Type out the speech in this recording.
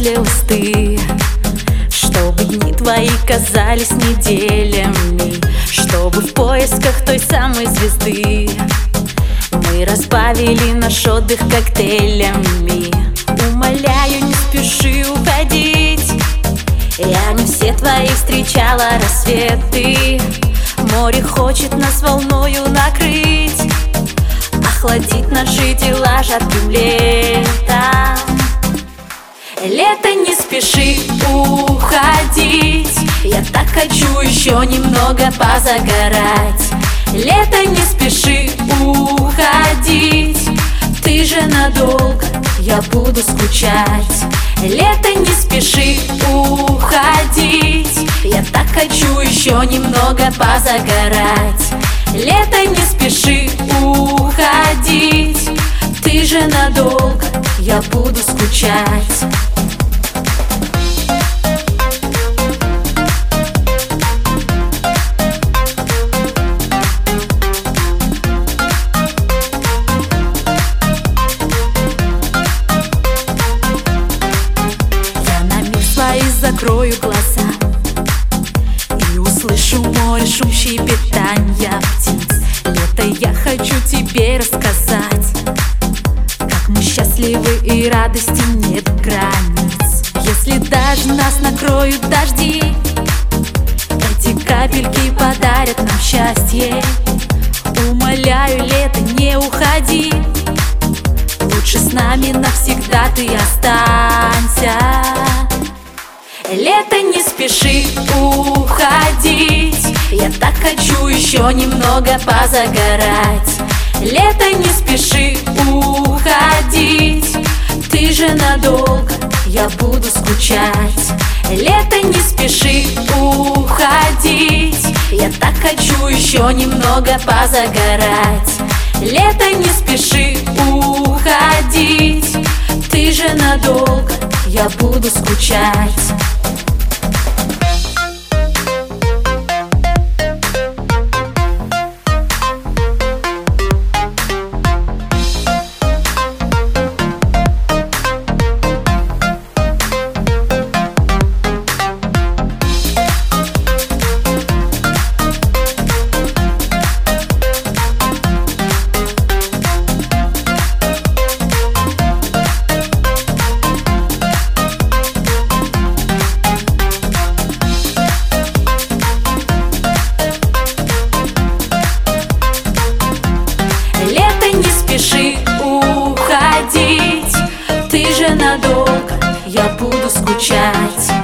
замедлилась ты, чтобы дни твои казались неделями, чтобы в поисках той самой звезды мы разбавили наш отдых коктейлями. Умоляю, не спеши уходить, я не все твои встречала рассветы. Море хочет нас волною накрыть, охладить наши тела жарким летом. Лето, не спеши уходить, я так хочу еще немного позагорать. Лето, не спеши уходить, ты же надолго, я буду скучать. Лето, не спеши уходить, я так хочу еще немного позагорать. Лето, не спеши уходить, ты же надолго, я буду скучать. Закрою глаза и услышу море, шум щебетанья птиц. Лето, я хочу тебе рассказать, как мы счастливы и радости нет границ. Если даже нас накроют дожди, эти капельки подарят нам счастье. Умоляю, лето, не уходи, лучше с нами навсегда ты останься. Лето, не спеши уходить, я так хочу еще немного позагорать. Лето, не спеши уходить, ты же надолго, я буду скучать. Лето, не спеши уходить, я так хочу еще немного позагорать. Лето, не спеши уходить, ты же надолго, я буду скучать. Не спеши уходить, ты же надолго, я буду скучать.